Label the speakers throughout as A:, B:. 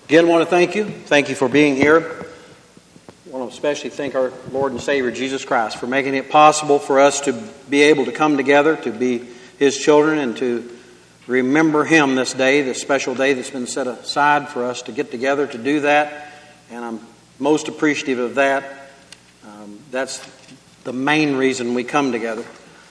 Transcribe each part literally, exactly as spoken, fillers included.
A: Again, I want to thank you. Thank you for being here. I want to especially thank our Lord and Savior, Jesus Christ, for making it possible for us to be able to come together, to be His children, and to remember Him this day, this special day that's been set aside for us to get together to do that. And I'm most appreciative of that. Um, that's the main reason we come together.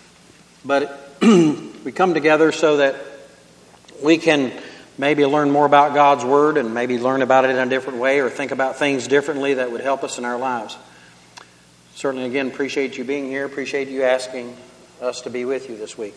A: But we come together so that we can maybe learn more about God's Word and maybe learn about it in a different way or think about things differently that would help us in our lives. Certainly, again, appreciate you being here. Appreciate you asking us to be with you this week.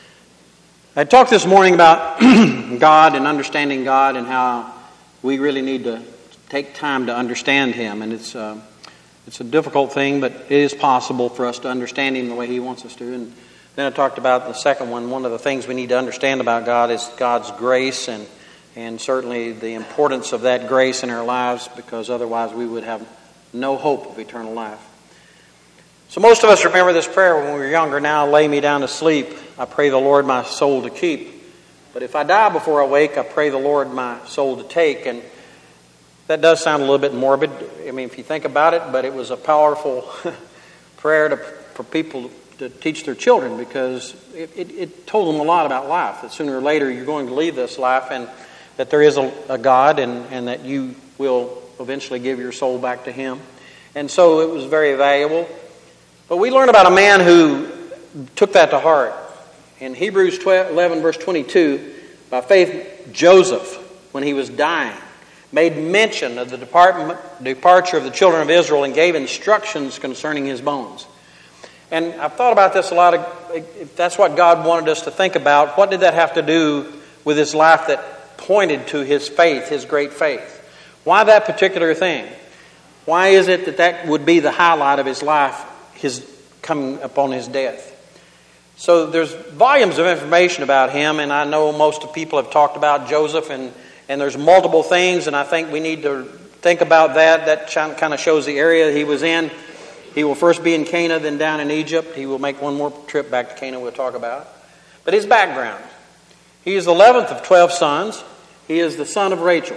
A: I talked this morning about God and understanding God and how we really need to take time to understand Him. And it's, uh, it's a difficult thing, but it is possible for us to understand Him the way He wants us to. And then I talked about the second one. One of the things we need to understand about God is God's grace and and certainly the importance of that grace in our lives, because otherwise we would have no hope of eternal life. So most of us remember this prayer when we were younger. Now lay me down to sleep. I pray the Lord my soul to keep. But if I die before I wake, I pray the Lord my soul to take. And that does sound a little bit morbid. I mean, if you think about it, but it was a powerful prayer to, for people to teach their children, because it, it, it told them a lot about life, that sooner or later you're going to leave this life and that there is a, a God and, and that you will eventually give your soul back to Him. And so it was very valuable. But we learn about a man who took that to heart. In Hebrews eleven verse twenty-two, by faith Joseph, when he was dying, made mention of the depart- departure of the children of Israel and gave instructions concerning his bones. And I've thought about this a lot. Of, if that's what God wanted us to think about, what did that have to do with his life that pointed to his faith, his great faith? Why that particular thing? Why is it that that would be the highlight of his life, his coming upon his death? So there's volumes of information about him, and I know most of people have talked about Joseph, and, and there's multiple things, and I think we need to think about that. That kind of shows the area he was in. He will first be in Canaan, then down in Egypt. He will make one more trip back to Canaan we'll talk about. But his background. He is the eleventh of twelve sons. He is the son of Rachel.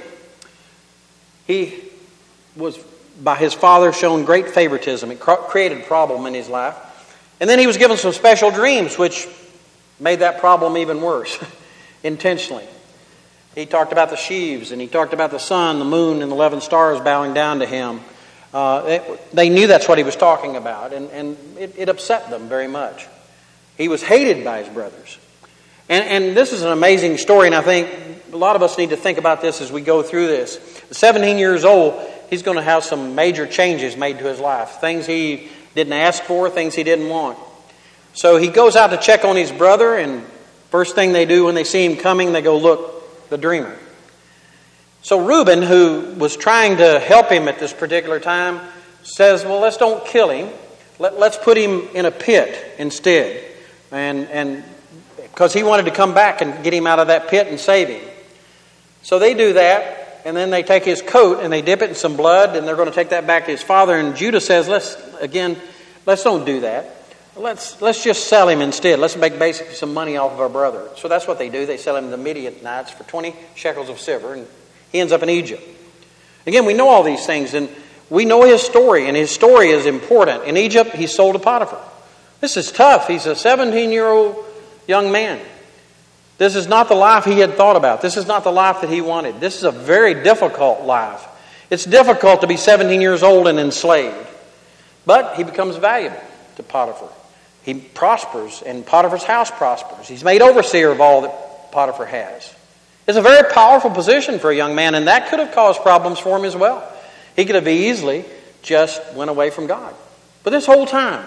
A: He was, by his father, shown great favoritism. It created a problem in his life. And then he was given some special dreams, which made that problem even worse, intentionally. He talked about the sheaves, and he talked about the sun, the moon, and the eleven stars bowing down to him. Uh, they, they knew that's what he was talking about, and, and it, it upset them very much. He was hated by his brothers. And, and this is an amazing story, and I think a lot of us need to think about this as we go through this. At seventeen years old, he's going to have some major changes made to his life. Things he didn't ask for, things he didn't want. So he goes out to check on his brother, and first thing they do when they see him coming, they go, look, the dreamer. So Reuben, who was trying to help him at this particular time, says, well, let's don't kill him. Let, let's put him in a pit instead. And and because he wanted to come back and get him out of that pit and save him. So they do that, and then they take his coat and they dip it in some blood, and they're going to take that back to his father. And Judah says, let's, again, let's don't do that. Let's let's just sell him instead. Let's make basically some money off of our brother. So that's what they do. They sell him to the Midianites for twenty shekels of silver, and he ends up in Egypt. Again, we know all these things, and we know his story, and his story is important. In Egypt, he's sold to Potiphar. This is tough. He's a seventeen-year-old young man. This is not the life he had thought about. This is not the life that he wanted. This is a very difficult life. It's difficult to be seventeen years old and enslaved. But he becomes valuable to Potiphar. He prospers, and Potiphar's house prospers. He's made overseer of all that Potiphar has. It's a very powerful position for a young man, and that could have caused problems for him as well. He could have easily just went away from God. But this whole time,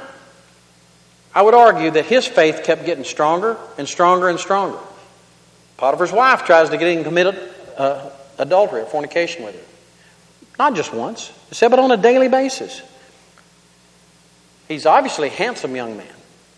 A: I would argue that his faith kept getting stronger and stronger and stronger. Potiphar's wife tries to get him to commit uh, adultery or fornication with her. Not just once, it said, but on a daily basis. He's obviously a handsome young man.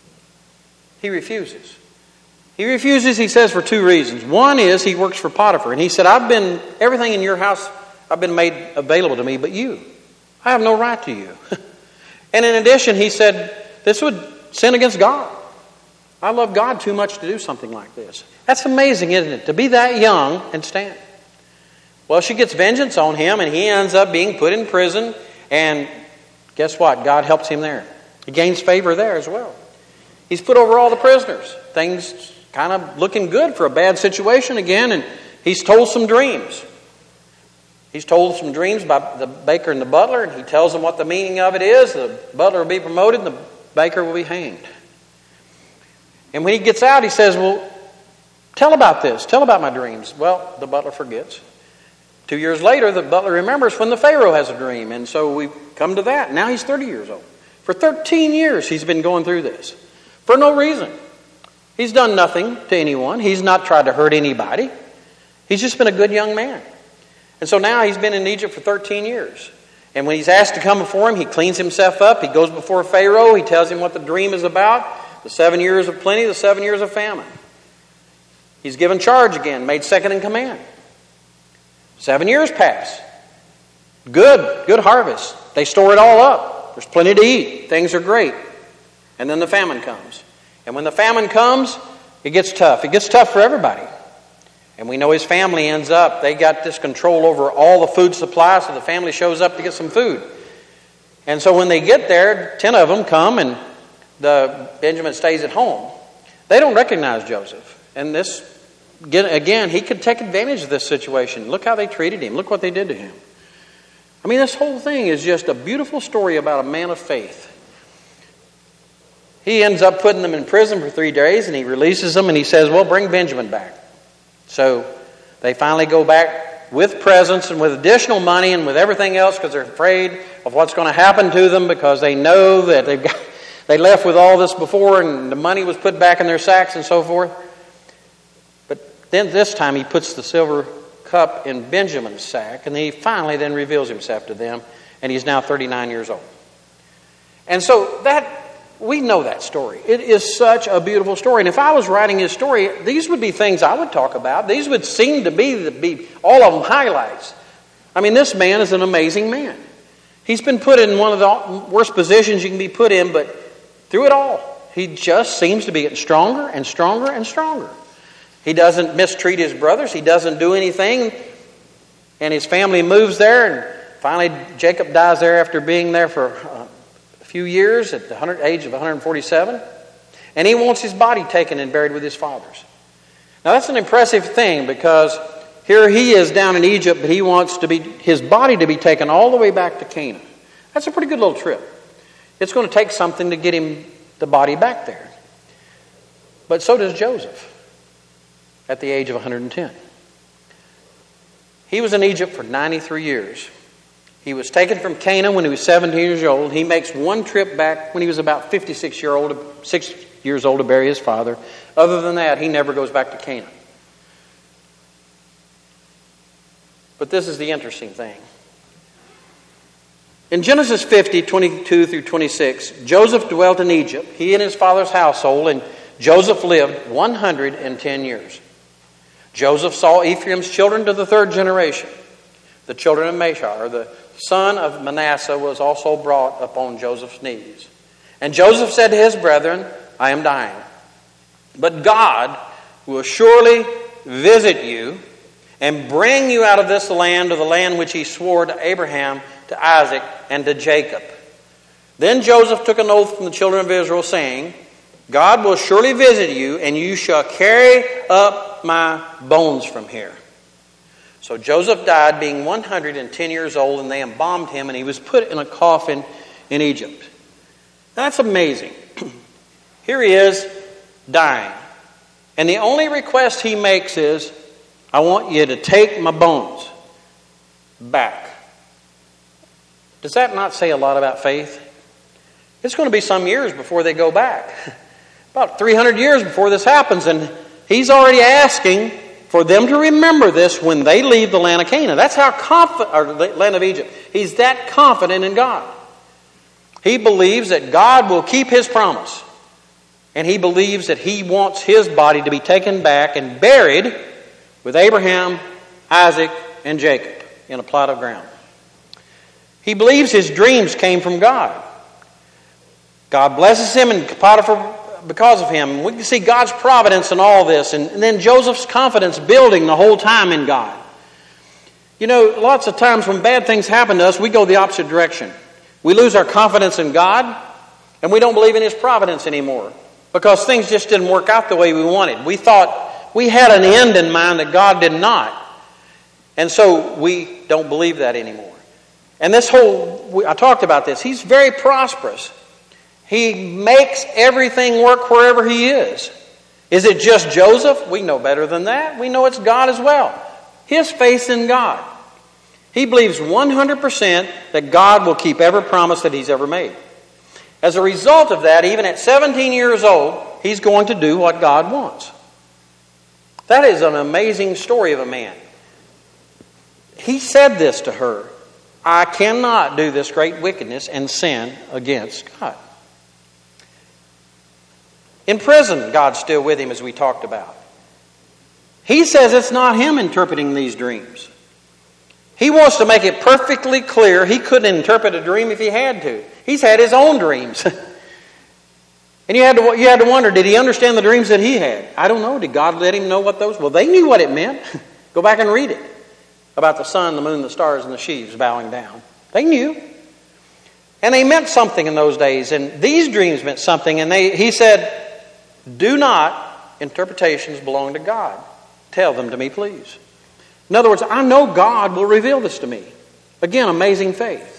A: He refuses. He refuses, he says, for two reasons. One is he works for Potiphar, and he said, I've been, everything in your house, I've been made available to me, but you, I have no right to you. And in addition, he said, this would sin against God. I love God too much to do something like this. That's amazing, isn't it? To be that young and stand. Well, she gets vengeance on him, and he ends up being put in prison. And guess what? God helps him there. He gains favor there as well. He's put over all the prisoners. Things kind of looking good for a bad situation again, and he's told some dreams. He's told some dreams by the baker and the butler, and he tells them what the meaning of it is. The butler will be promoted, and the baker will be hanged. And when he gets out, he says, well, tell about this. Tell about my dreams. Well, the butler forgets. Two years later, the butler remembers when the Pharaoh has a dream, and so we come to that. Now he's thirty years old. For thirteen years, he's been going through this for no reason. He's done nothing to anyone. He's not tried to hurt anybody. He's just been a good young man. And so now he's been in Egypt for thirteen years. And when he's asked to come before him, he cleans himself up. He goes before Pharaoh. He tells him what the dream is about. The seven years of plenty, the seven years of famine. He's given charge again, made second in command. Seven years pass. Good, good harvest. They store it all up. There's plenty to eat. Things are great. And then the famine comes. And when the famine comes, it gets tough. It gets tough for everybody. And we know his family ends up, they got this control over all the food supply, so the family shows up to get some food. And so when they get there, ten of them come, and the Benjamin stays at home. They don't recognize Joseph. And this, again, he could take advantage of this situation. Look how they treated him. Look what they did to him. I mean, this whole thing is just a beautiful story about a man of faith. He ends up putting them in prison for three days, and he releases them, and he says, well, bring Benjamin back. So they finally go back with presents and with additional money and with everything else because they're afraid of what's going to happen to them, because they know that they've got, they left with all this before and the money was put back in their sacks and so forth. But then this time he puts the silver cup in Benjamin's sack, and he finally then reveals himself to them, and he's now thirty-nine years old. And so that, we know that story. It is such a beautiful story. And if I was writing his story, these would be things I would talk about. These would seem to be, the, be all of them highlights. I mean, this man is an amazing man. He's been put in one of the worst positions you can be put in, but through it all, he just seems to be getting stronger and stronger and stronger. He doesn't mistreat his brothers. He doesn't do anything. And his family moves there, and finally Jacob dies there after being there for uh, a few years at the age of one hundred forty-seven. And he wants his body taken and buried with his fathers. Now that's an impressive thing, because here he is down in Egypt, but he wants to be his body to be taken all the way back to Canaan. That's a pretty good little trip. It's going to take something to get him the body back there. But so does Joseph at the age of one hundred ten. He was in Egypt for ninety-three years. He was taken from Canaan when he was seventeen years old. He makes one trip back when he was about fifty-six year old, six years old to bury his father. Other than that, he never goes back to Canaan. But this is the interesting thing. In Genesis fifty, twenty-two through twenty-six, Joseph dwelt in Egypt, he and his father's household, and Joseph lived one hundred ten years. Joseph saw Ephraim's children to the third generation. The children of Mashar, the son of Manasseh, was also brought upon Joseph's knees. And Joseph said to his brethren, I am dying. But God will surely visit you and bring you out of this land to the land which he swore to Abraham, to Isaac, and to Jacob. Then Joseph took an oath from the children of Israel, saying, God will surely visit you, and you shall carry up my bones from here. So Joseph died being one hundred ten years old, and they embalmed him, and he was put in a coffin in Egypt. That's amazing. Here he is, dying. And the only request he makes is, I want you to take my bones back. Does that not say a lot about faith? It's going to be some years before they go back. About three hundred years before this happens, and he's already asking for them to remember this when they leave the land of Canaan. That's how confident, or the land of Egypt. He's that confident in God. He believes that God will keep his promise. And he believes that he wants his body to be taken back and buried with Abraham, Isaac, and Jacob in a plot of ground. He believes his dreams came from God. God blesses him and Potiphar because of him. We can see God's providence in all this. And then Joseph's confidence building the whole time in God. You know, lots of times when bad things happen to us, we go the opposite direction. We lose our confidence in God, and we don't believe in His providence anymore because things just didn't work out the way we wanted. We thought we had an end in mind that God did not. And so we don't believe that anymore. And this whole, I talked about this, he's very prosperous. He makes everything work wherever he is. Is it just Joseph? We know better than that. We know it's God as well. His faith in God. He believes one hundred percent that God will keep every promise that He's ever made. As a result of that, even at seventeen years old, he's going to do what God wants. That is an amazing story of a man. He said this to her, I cannot do this great wickedness and sin against God. In prison, God's still with him, as we talked about. He says it's not him interpreting these dreams. He wants to make it perfectly clear he couldn't interpret a dream if he had to. He's had his own dreams. And you had to you had to wonder, did he understand the dreams that he had? I don't know. Did God let him know what those were? Well, they knew what it meant. Go back and read it. About the sun, the moon, the stars, and the sheaves bowing down. They knew. And they meant something in those days. And these dreams meant something. And they, he said, do not, interpretations belong to God. Tell them to me, please. In other words, I know God will reveal this to me. Again, amazing faith.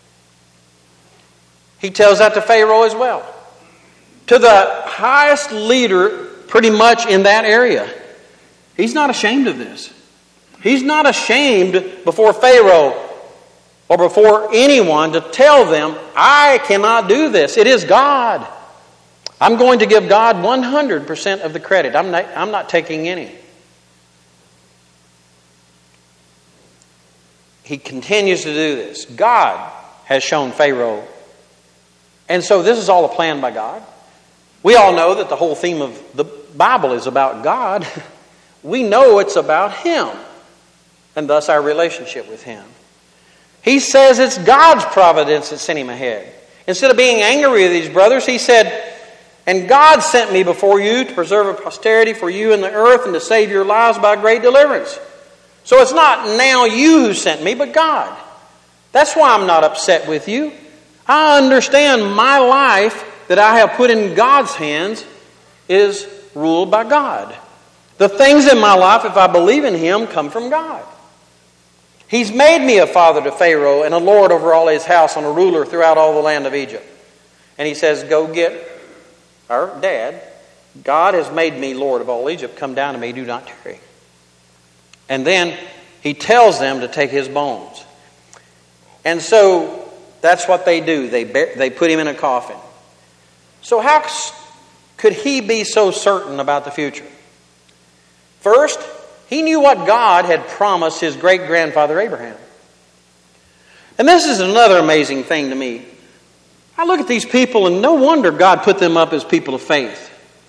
A: He tells that to Pharaoh as well. To the highest leader pretty much in that area. He's not ashamed of this. He's not ashamed before Pharaoh or before anyone to tell them, I cannot do this. It is God. I'm going to give God one hundred percent of the credit. I'm not, I'm not taking any. He continues to do this. God has shown Pharaoh. And so this is all a plan by God. We all know that the whole theme of the Bible is about God. We know it's about Him. And thus our relationship with Him. He says it's God's providence that sent him ahead. Instead of being angry with these brothers, he said, and God sent me before you to preserve a posterity for you in the earth and to save your lives by great deliverance. So it's not now you who sent me, but God. That's why I'm not upset with you. I understand my life that I have put in God's hands is ruled by God. The things in my life, if I believe in Him, come from God. He's made me a father to Pharaoh and a lord over all his house and a ruler throughout all the land of Egypt. And he says, go get our dad. God has made me lord of all Egypt. Come down to me, do not tarry. And then he tells them to take his bones. And so that's what they do. They they put him in a coffin. So how could he be so certain about the future? First, he knew what God had promised his great-grandfather Abraham. And this is another amazing thing to me. I look at these people and no wonder God put them up as people of faith.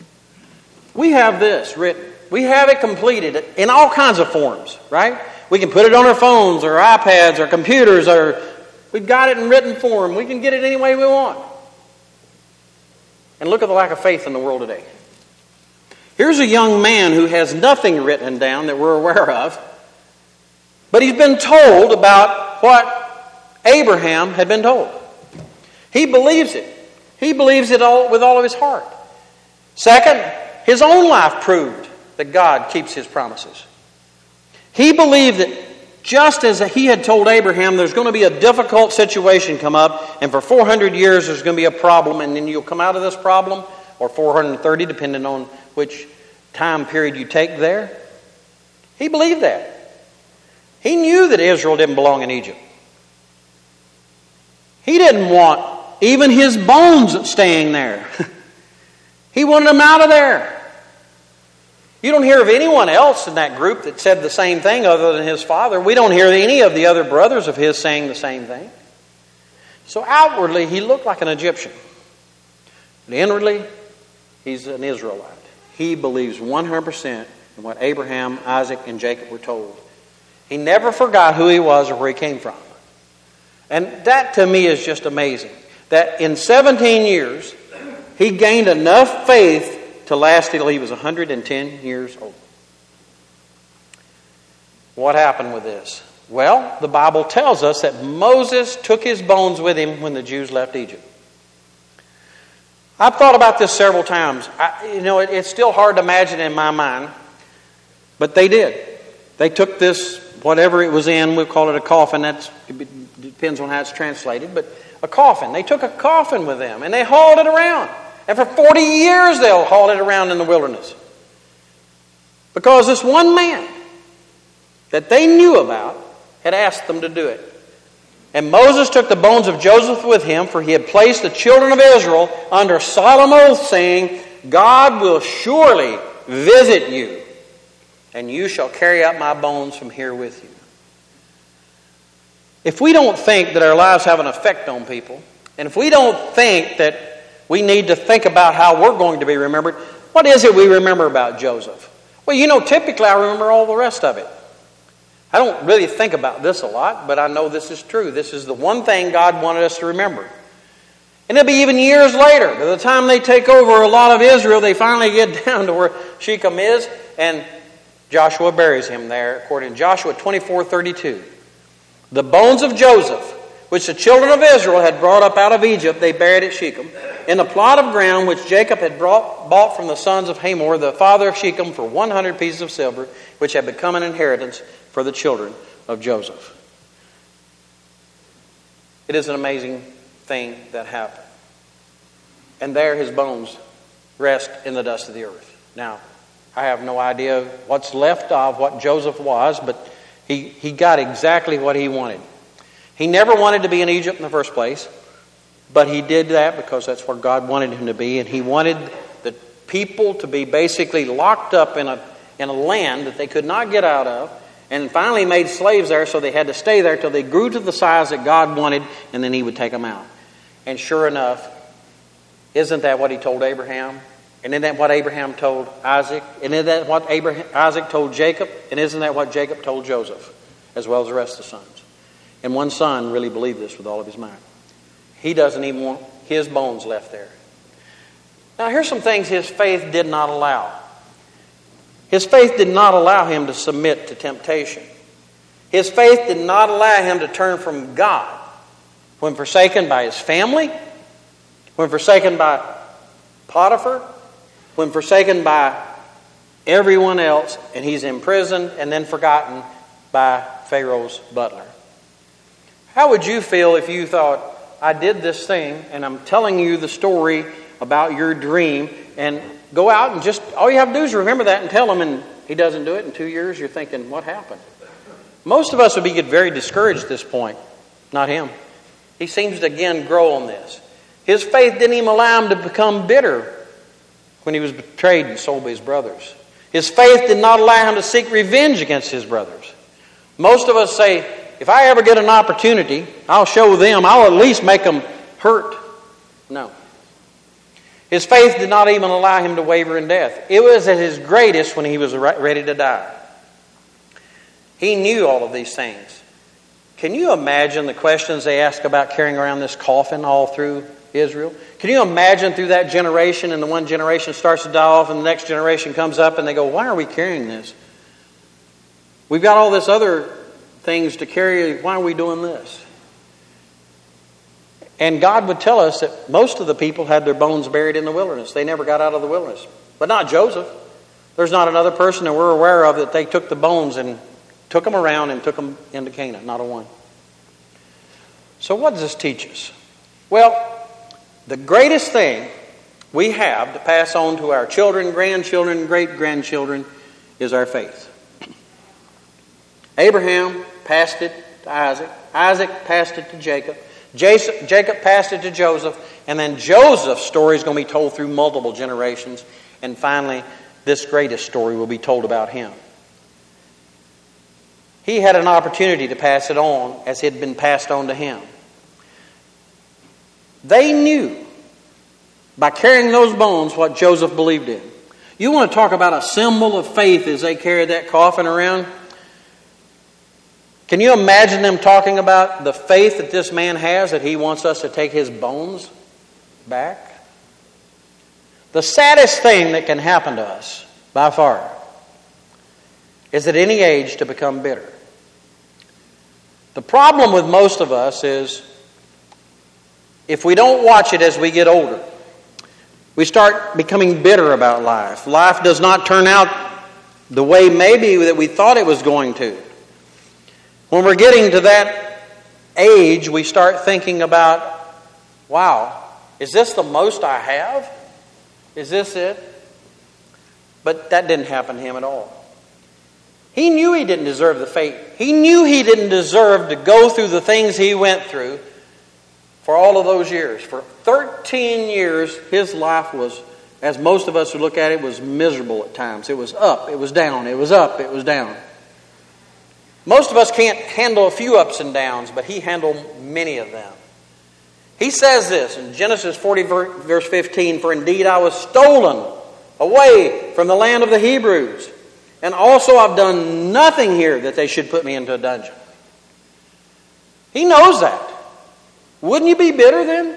A: We have this written. We have it completed in all kinds of forms, right? We can put it on our phones or iPads or computers, or we've got it in written form. We can get it any way we want. And look at the lack of faith in the world today. Here's a young man who has nothing written down that we're aware of, but he's been told about what Abraham had been told. He believes it. He believes it all with all of his heart. Second, his own life proved that God keeps His promises. He believed that just as he had told Abraham, there's going to be a difficult situation come up, and for four hundred years there's going to be a problem, and then you'll come out of this problem, or four hundred thirty, depending on which time period you take there. He believed that. He knew that Israel didn't belong in Egypt. He didn't want even his bones staying there. He wanted them out of there. You don't hear of anyone else in that group that said the same thing other than his father. We don't hear any of the other brothers of his saying the same thing. So outwardly, he looked like an Egyptian. But inwardly, he's an Israelite. He believes one hundred percent in what Abraham, Isaac, and Jacob were told. He never forgot who he was or where he came from. And that to me is just amazing. That in seventeen years, he gained enough faith to last till he was one hundred ten years old. What happened with this? Well, the Bible tells us that Moses took his bones with him when the Jews left Egypt. I've thought about this several times. I, you know, it, it's still hard to imagine in my mind, but they did. They took this, whatever it was in, we'll call it a coffin. That's, it depends on how it's translated, but a coffin. They took a coffin with them and they hauled it around. And for forty years they'll haul it around in the wilderness. Because this one man that they knew about had asked them to do it. And Moses took the bones of Joseph with him, for he had placed the children of Israel under solemn oath, saying, God will surely visit you, and you shall carry out my bones from here with you. If we don't think that our lives have an effect on people, and if we don't think that we need to think about how we're going to be remembered, what is it we remember about Joseph? Well, you know, typically I remember all the rest of it. I don't really think about this a lot, but I know this is true. This is the one thing God wanted us to remember. And it'll be even years later. By the time they take over a lot of Israel, they finally get down to where Shechem is, and Joshua buries him there, according to Joshua twenty-four thirty-two. The bones of Joseph, which the children of Israel had brought up out of Egypt, they buried at Shechem, in the plot of ground which Jacob had brought, bought from the sons of Hamor, the father of Shechem, for one hundred pieces of silver, which had become an inheritance for the children of Joseph. It is an amazing thing that happened. And there his bones rest in the dust of the earth. Now, I have no idea what's left of what Joseph was, but he, he got exactly what he wanted. He never wanted to be in Egypt in the first place, but he did that because that's where God wanted him to be, and he wanted the people to be basically locked up in a, in a land that they could not get out of, and finally made slaves there, so they had to stay there till they grew to the size that God wanted, and then he would take them out. And sure enough, isn't that what he told Abraham? And isn't that what Abraham told Isaac? And isn't that what Abraham, Isaac told Jacob? And isn't that what Jacob told Joseph, as well as the rest of the sons? And one son really believed this with all of his mind. He doesn't even want his bones left there. Now here's some things his faith did not allow. His faith did not allow him to submit to temptation. His faith did not allow him to turn from God when forsaken by his family, when forsaken by Potiphar, when forsaken by everyone else, and he's imprisoned and then forgotten by Pharaoh's butler. How would you feel if you thought, I did this thing and I'm telling you the story about your dream, and go out and just, all you have to do is remember that and tell him, and he doesn't do it in two years, you're thinking, what happened? Most of us would be get very discouraged at this point. Not him. He seems to again grow on this. His faith didn't even allow him to become bitter when he was betrayed and sold by his brothers. His faith did not allow him to seek revenge against his brothers. Most of us say, if I ever get an opportunity, I'll show them, I'll at least make them hurt. No. His faith did not even allow him to waver in death. It was at his greatest when he was ready to die. He knew all of these things. Can you imagine the questions they ask about carrying around this coffin all through Israel? Can you imagine through that generation, and the one generation starts to die off and the next generation comes up and they go, why are we carrying this? We've got all this other things to carry. Why are we doing this? And God would tell us that most of the people had their bones buried in the wilderness. They never got out of the wilderness. But not Joseph. There's not another person that we're aware of that they took the bones and took them around and took them into Canaan. Not a one. So what does this teach us? Well, the greatest thing we have to pass on to our children, grandchildren, great-grandchildren is our faith. Abraham passed it to Isaac. Isaac passed it to Jacob. Jacob passed it to Joseph, and then Joseph's story is going to be told through multiple generations, and finally this greatest story will be told about him. He had an opportunity to pass it on as it had been passed on to him. They knew by carrying those bones what Joseph believed in. You want to talk about a symbol of faith as they carried that coffin around? Can you imagine them talking about the faith that this man has, that he wants us to take his bones back? The saddest thing that can happen to us, by far, is at any age to become bitter. The problem with most of us is if we don't watch it as we get older, we start becoming bitter about life. Life does not turn out the way maybe that we thought it was going to. When we're getting to that age, we start thinking about, wow, is this the most I have? Is this it? But that didn't happen to him at all. He knew he didn't deserve the fate. He knew he didn't deserve to go through the things he went through for all of those years. For thirteen years, his life was, as most of us who look at it, was miserable at times. It was up, it was down, it was up, it was down. Most of us can't handle a few ups and downs, but he handled many of them. He says this in Genesis forty, verse fifteen, "For indeed I was stolen away from the land of the Hebrews, and also I've done nothing here that they should put me into a dungeon." He knows that. Wouldn't you be bitter then?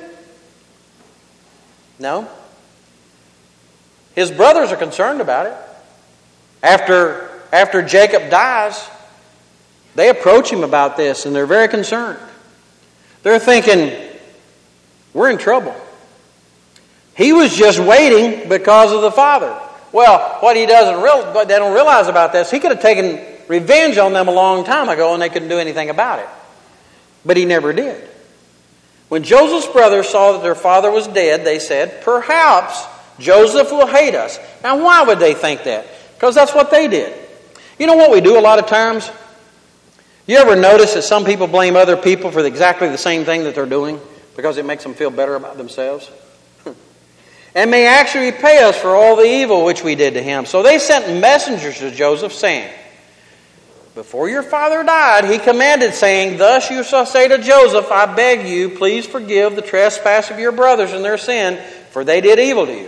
A: No. His brothers are concerned about it. After, after Jacob dies, they approach him about this, and they're very concerned. They're thinking, we're in trouble. He was just waiting because of the father. Well, what he doesn't real, what they don't realize about this, he could have taken revenge on them a long time ago, and they couldn't do anything about it. But he never did. When Joseph's brothers saw that their father was dead, they said, perhaps Joseph will hate us. Now, why would they think that? Because that's what they did. You know what we do a lot of times? You ever notice that some people blame other people for exactly the same thing that they're doing because it makes them feel better about themselves? And may actually repay us for all the evil which we did to him. So they sent messengers to Joseph, saying, before your father died, he commanded, saying, thus you shall say to Joseph, I beg you, please forgive the trespass of your brothers and their sin, for they did evil to you.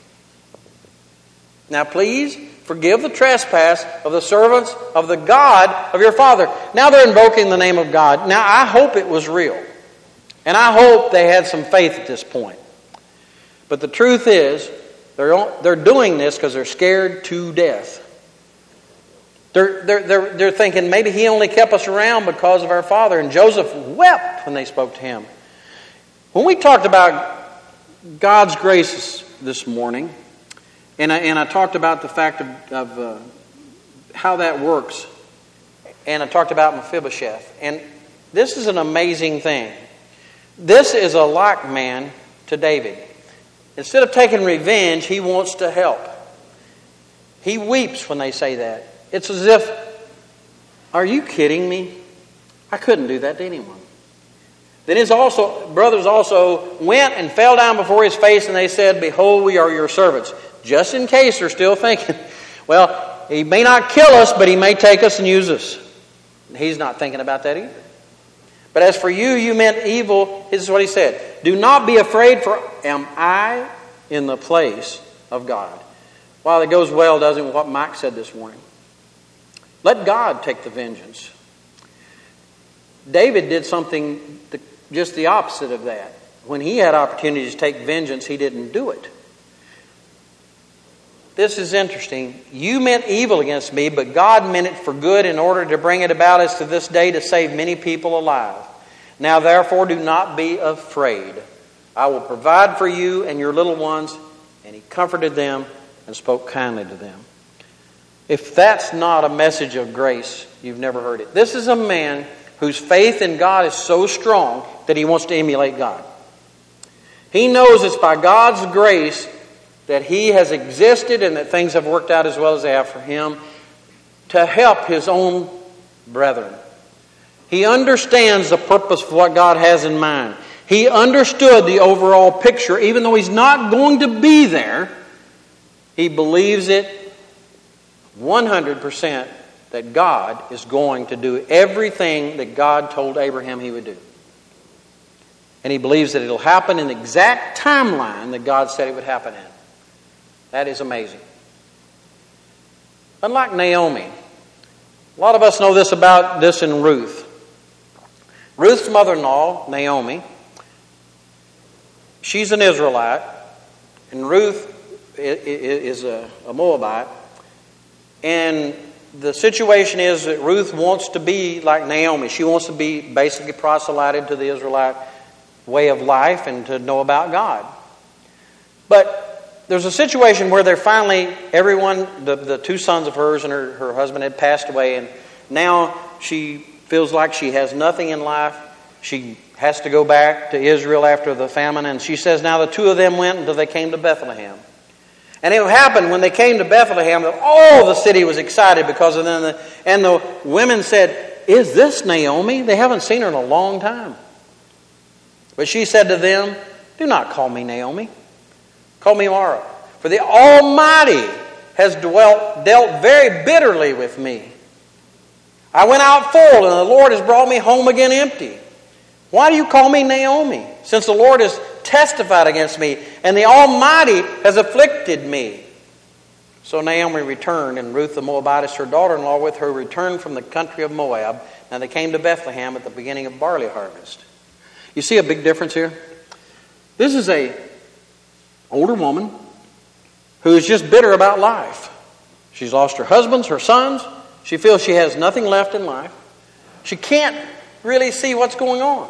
A: Now please forgive the trespass of the servants of the God of your father. Now they're invoking the name of God. Now I hope it was real. And I hope they had some faith at this point. But the truth is, they're, they're doing this because they're scared to death. They're, they're, they're, they're thinking maybe he only kept us around because of our father. And Joseph wept when they spoke to him. When we talked about God's grace this morning, and I, and I talked about the fact of, of uh, how that works, and I talked about Mephibosheth. And this is an amazing thing. This is a like man to David. Instead of taking revenge, he wants to help. He weeps when they say that. It's as if, are you kidding me? I couldn't do that to anyone. Then his also brothers also went and fell down before his face, and they said, behold, we are your servants. Just in case they're still thinking, well, he may not kill us, but he may take us and use us. He's not thinking about that either. But as for you, you meant evil. This is what he said. Do not be afraid, for am I in the place of God? Well, it goes well, doesn't it, with what Mike said this morning. Let God take the vengeance. David did something just the opposite of that. When he had opportunities to take vengeance, he didn't do it. This is interesting. You meant evil against me, but God meant it for good in order to bring it about as to this day to save many people alive. Now therefore do not be afraid. I will provide for you and your little ones. And he comforted them and spoke kindly to them. If that's not a message of grace, you've never heard it. This is a man whose faith in God is so strong that he wants to emulate God. He knows it's by God's grace that he has existed and that things have worked out as well as they have for him to help his own brethren. He understands the purpose of what God has in mind. He understood the overall picture. Even though he's not going to be there, he believes it one hundred percent that God is going to do everything that God told Abraham he would do. And he believes that it'll happen in the exact timeline that God said it would happen in. That is amazing. Unlike Naomi, a lot of us know this about this in Ruth. Ruth's mother-in-law, Naomi, she's an Israelite, and Ruth is a Moabite. And the situation is that Ruth wants to be like Naomi. She wants to be basically proselyted to the Israelite way of life and to know about God. But there's a situation where they're finally, everyone, the, the two sons of hers and her, her husband had passed away, and now she feels like she has nothing in life. She has to go back to Israel after the famine, and she says now the two of them went until they came to Bethlehem. And it happened when they came to Bethlehem that all the city was excited because of them. And the women said, "Is this Naomi? They haven't seen her in a long time." But she said to them, "Do not call me Naomi. Call me Mara. For the Almighty has dwelt, dealt very bitterly with me. I went out full, and the Lord has brought me home again empty. Why do you call me Naomi, since the Lord has testified against me, and the Almighty has afflicted me?" So Naomi returned, and Ruth the Moabitess, her daughter-in-law, with her returned from the country of Moab. Now they came to Bethlehem at the beginning of barley harvest. You see a big difference here? This is a older woman who is just bitter about life. She's lost her husbands, her sons. She feels she has nothing left in life. She can't really see what's going on.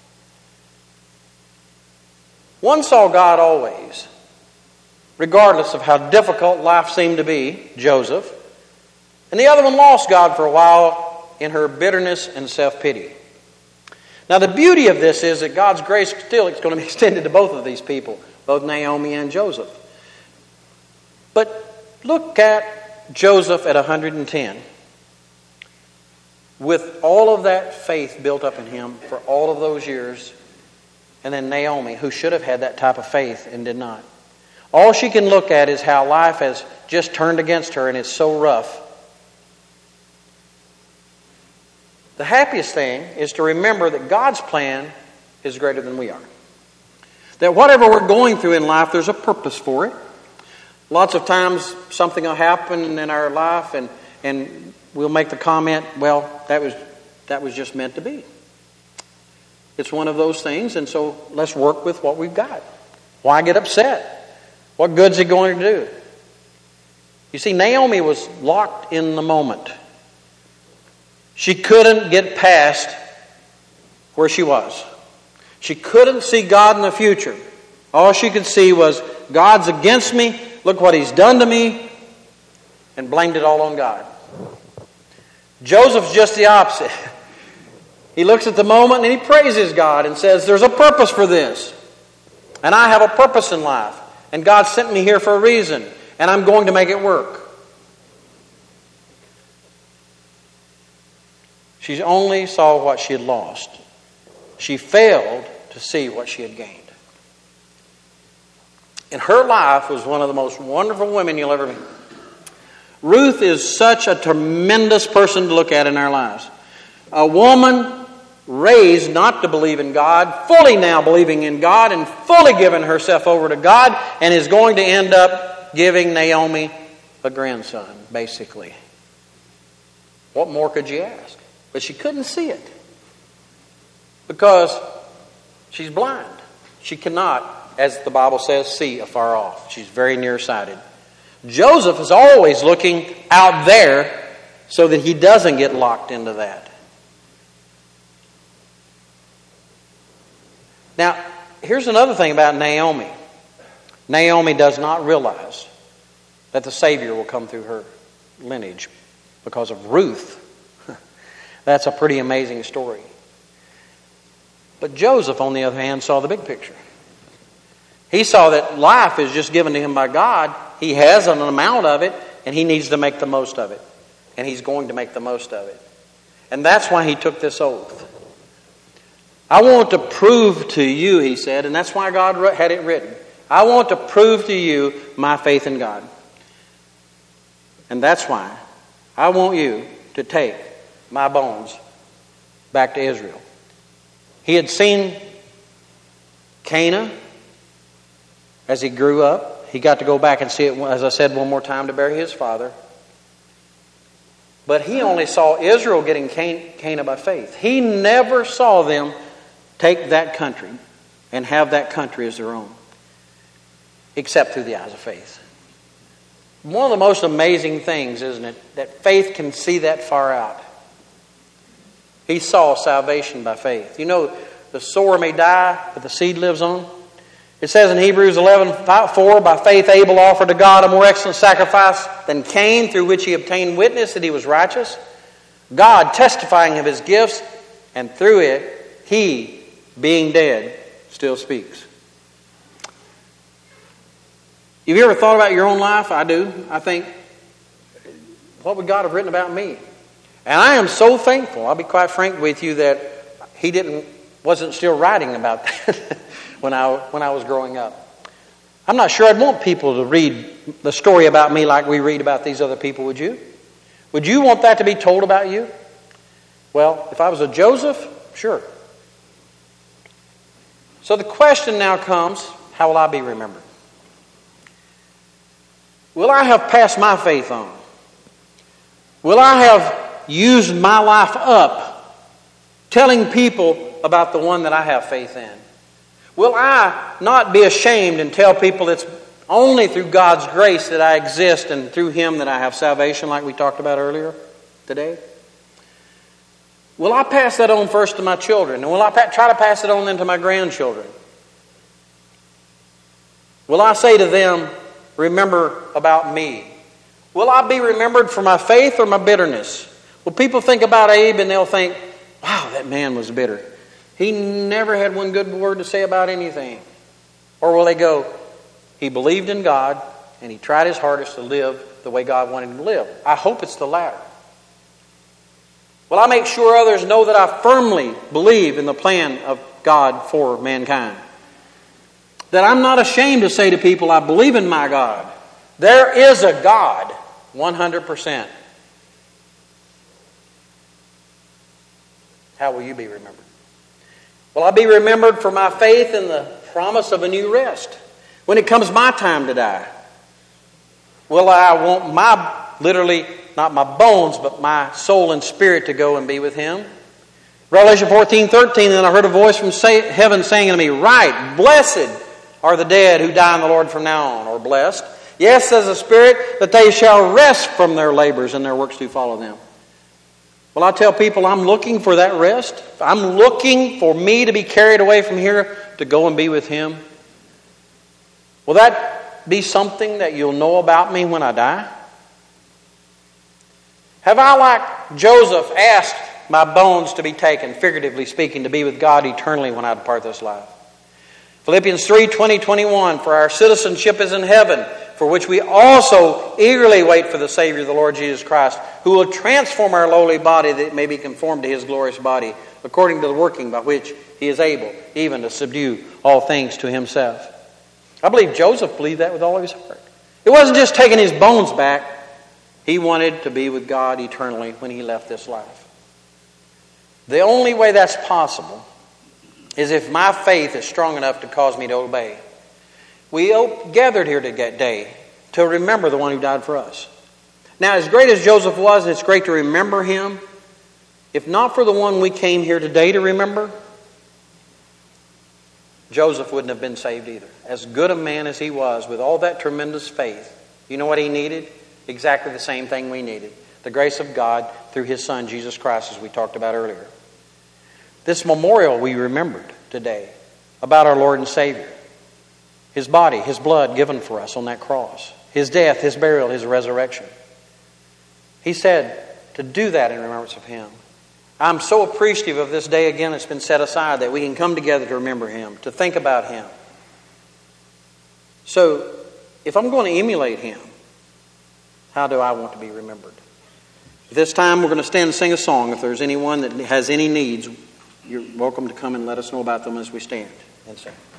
A: One saw God always, regardless of how difficult life seemed to be, Joseph. And the other one lost God for a while in her bitterness and self-pity. Now the beauty of this is that God's grace still is going to be extended to both of these people, both Naomi and Joseph. But look at Joseph at one hundred ten. With all of that faith built up in him for all of those years, and then Naomi, who should have had that type of faith and did not. All she can look at is how life has just turned against her and it's so rough. The happiest thing is to remember that God's plan is greater than we are. That whatever we're going through in life, there's a purpose for it. Lots of times something will happen in our life and, and we'll make the comment, well, that was that was just meant to be. It's one of those things, and so let's work with what we've got. Why get upset? What good's it going to do? You see, Naomi was locked in the moment. She couldn't get past where she was. She couldn't see God in the future. All she could see was, God's against me, look what He's done to me, and blamed it all on God. Joseph's just the opposite. He looks at the moment and he praises God and says, there's a purpose for this. And I have a purpose in life. And God sent me here for a reason. And I'm going to make it work. She only saw what she had lost. She failed to see what she had gained. And her life was one of the most wonderful women you'll ever meet. Ruth is such a tremendous person to look at in our lives. A woman raised not to believe in God, fully now believing in God and fully giving herself over to God, and is going to end up giving Naomi a grandson, basically. What more could you ask? But she couldn't see it because she's blind. She cannot, as the Bible says, see afar off. She's very nearsighted. Joseph is always looking out there so that he doesn't get locked into that. Now, here's another thing about Naomi. Naomi does not realize that the Savior will come through her lineage because of Ruth. That's a pretty amazing story. But Joseph, on the other hand, saw the big picture. He saw that life is just given to him by God. He has an amount of it, and he needs to make the most of it. And he's going to make the most of it. And that's why he took this oath. I want to prove to you, he said, and that's why God had it written. I want to prove to you my faith in God. And that's why I want you to take my bones back to Israel. He had seen Cana as he grew up. He got to go back and see it, as I said, one more time to bury his father. But he only saw Israel getting Cana by faith. He never saw them take that country and have that country as their own, except through the eyes of faith. one of the most amazing things, isn't it, that faith can see that far out. He saw salvation by faith. You know, the sower may die, but the seed lives on. It says in Hebrews eleven four, by faith Abel offered to God a more excellent sacrifice than Cain, through which he obtained witness that he was righteous, God testifying of his gifts, and through it he, being dead, still speaks. Have you ever thought about your own life? I do. I think, what would God have written about me? And I am so thankful, I'll be quite frank with you, that he didn't wasn't still writing about that when I when I was growing up. I'm not sure I'd want people to read the story about me like we read about these other people, would you? Would you want that to be told about you? Well, if I was a Joseph, sure. So the question now comes, how will I be remembered? Will I have passed my faith on? Will I have used my life up telling people about the one that I have faith in? Will I not be ashamed and tell people it's only through God's grace that I exist and through Him that I have salvation, like we talked about earlier today? Will I pass that on first to my children? And will I pa- try to pass it on then to my grandchildren? Will I say to them, remember about me? Will I be remembered for my faith or my bitterness? Will people think about Abe and they'll think, wow, that man was bitter. He never had one good word to say about anything. Or will they go, he believed in God and he tried his hardest to live the way God wanted him to live? I hope it's the latter. Will I make sure others know that I firmly believe in the plan of God for mankind? That I'm not ashamed to say to people, I believe in my God. There is a God, one hundred percent. How will you be remembered? Will I be remembered for my faith in the promise of a new rest when it comes my time to die? Will I want my, literally, not my bones, but my soul and spirit to go and be with Him? Revelation fourteen thirteen, and I heard a voice from heaven saying to me, right, blessed are the dead who die in the Lord from now on, or blessed. Yes, says the Spirit, that they shall rest from their labors and their works do follow them. Well, I tell people I'm looking for that rest. I'm looking for me to be carried away from here to go and be with Him. Will that be something that you'll know about me when I die? Have I, like Joseph, asked my bones to be taken, figuratively speaking, to be with God eternally when I depart this life? Philippians three twenty, twenty-one, for our citizenship is in heaven, for which we also eagerly wait for the Savior, the Lord Jesus Christ, who will transform our lowly body that it may be conformed to His glorious body, according to the working by which He is able even to subdue all things to Himself. I believe Joseph believed that with all of his heart. It wasn't just taking his bones back. He wanted to be with God eternally when he left this life. The only way that's possible is if my faith is strong enough to cause me to obey. We gathered here today to remember the one who died for us. Now, as great as Joseph was, it's great to remember him. If not for the one we came here today to remember, Joseph wouldn't have been saved either. As good a man as he was, with all that tremendous faith, you know what he needed? Exactly the same thing we needed. The grace of God through His Son, Jesus Christ, as we talked about earlier. This memorial we remembered today about our Lord and Savior. His body, His blood given for us on that cross. His death, His burial, His resurrection. He said to do that in remembrance of Him. I'm so appreciative of this day again that's been set aside that we can come together to remember Him, to think about Him. So, if I'm going to emulate Him, how do I want to be remembered? This time we're going to stand and sing a song. If there's anyone that has any needs, you're welcome to come and let us know about them as we stand and sing.